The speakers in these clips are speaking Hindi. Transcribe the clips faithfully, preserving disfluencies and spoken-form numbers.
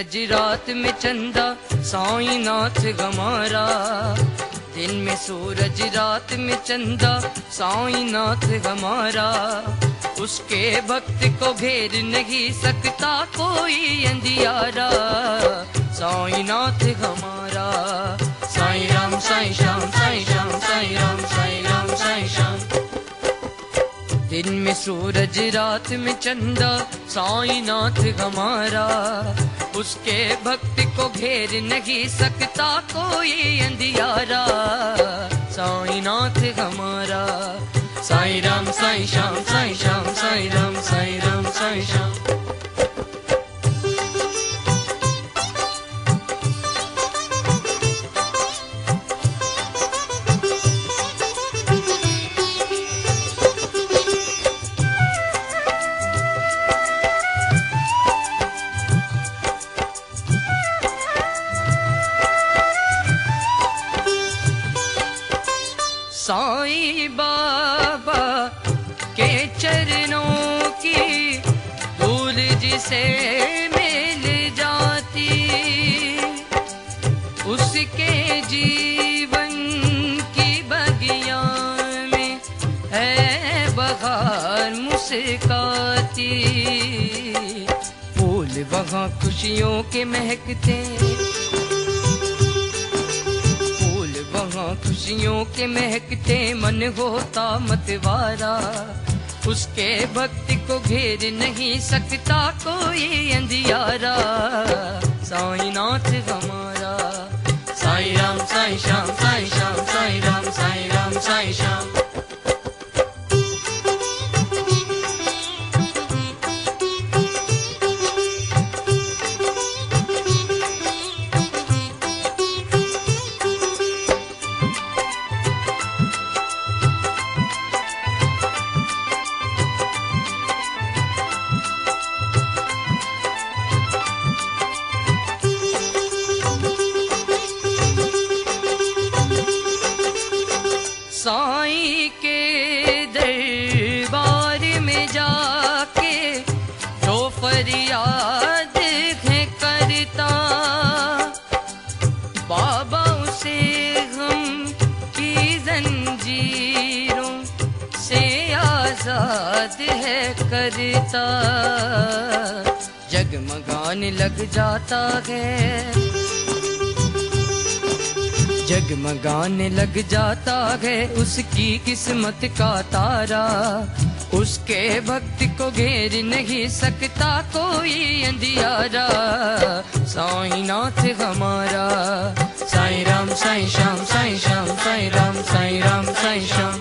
सूरज रात में चंदा साईं नाथ हमारा। दिन में सूरज रात में चंदा साईं नाथ हमारा। उसके भक्त को घेर नहीं सकता कोई अंधियारा। साईं नाथ हमारा। साईं राम साईं श्याम साईं श्याम साईं राम साईं राम साईं श्याम। दिन में सूरज रात में चंदा साईं नाथ हमारा। उसके भक्त को घेर नहीं सकता कोई अंधियारा। साईं नाथ हमारा। साईं राम साईं श्याम साईं श्याम साईं राम साईं राम साईं श्याम। साईं बाबा के चरणों की धूल जिसे मिल जाती, उसके जीवन की बगिया में है बहार मुस्काती। फूल वहाँ खुशियों के महकते, खुशियों के महकते मन होता मतवारा। उसके भक्ति को घेर नहीं सकता कोई अंधियारा। साईं नाथ हमारा। साईं राम साईं श्याम साईं श्याम साईं राम साईं राम साईं श्याम। साईं के दरबार में जाके जो फरियाद है करता, बाबा उसे हम की जंजीरों से आजाद है करता। जगमगाने लग जाता है, जगमगाने लग जाता है उसकी किस्मत का तारा। उसके भक्त को घेर नहीं सकता कोई अंधियारा। साईं नाथ हमारा। साईं राम साईं श्याम साईं श्याम साईं राम साईं राम साईं श्याम।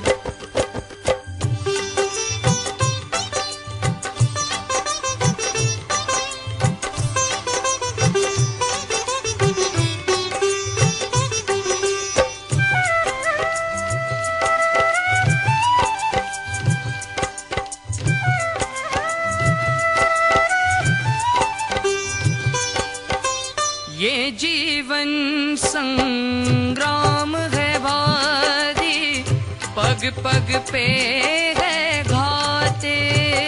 ये जीवन संग्राम है भारी, पग पग पे है घाते।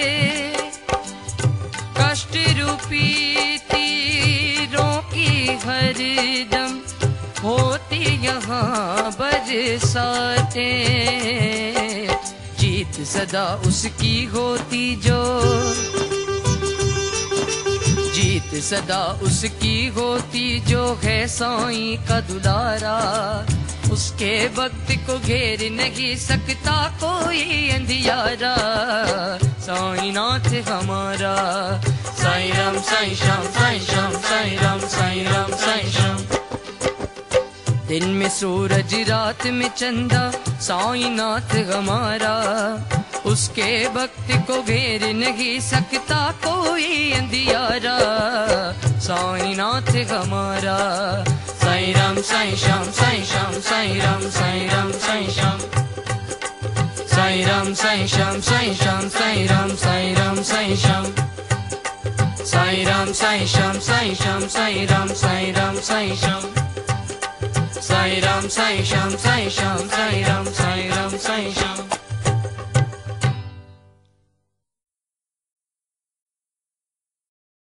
कष्ट रूपी तीरों की हरदम होती यहाँ बरसाते। जीत सदा उसकी होती जो, जीत सदा उसकी होती जो है साईं का दुलारा। उसके भक्त को घेर नहीं सकता कोई अंधियारा। साईं नाथ हमारा। साईं राम साईं श्याम साईं श्याम साईं राम साईं राम साईं श्याम। दिन में सूरज रात में चंदा साईं नाथ हमारा। उसके भक्त को घेर नहीं सकता कोई अंधियारा। साईं नाथ हमारा। साईं राम साईं श्याम साईं श्याम साईं राम साईं राम साईं श्याम। साईं राम साईं श्याम साईं श्याम साईं राम साईं राम साईं श्याम। साईं राम साईं श्याम साईं श्याम साईं राम साईं राम साईं श्याम। साईं राम साईं श्याम साईं श्याम साईं राम साईं राम साईं श्याम।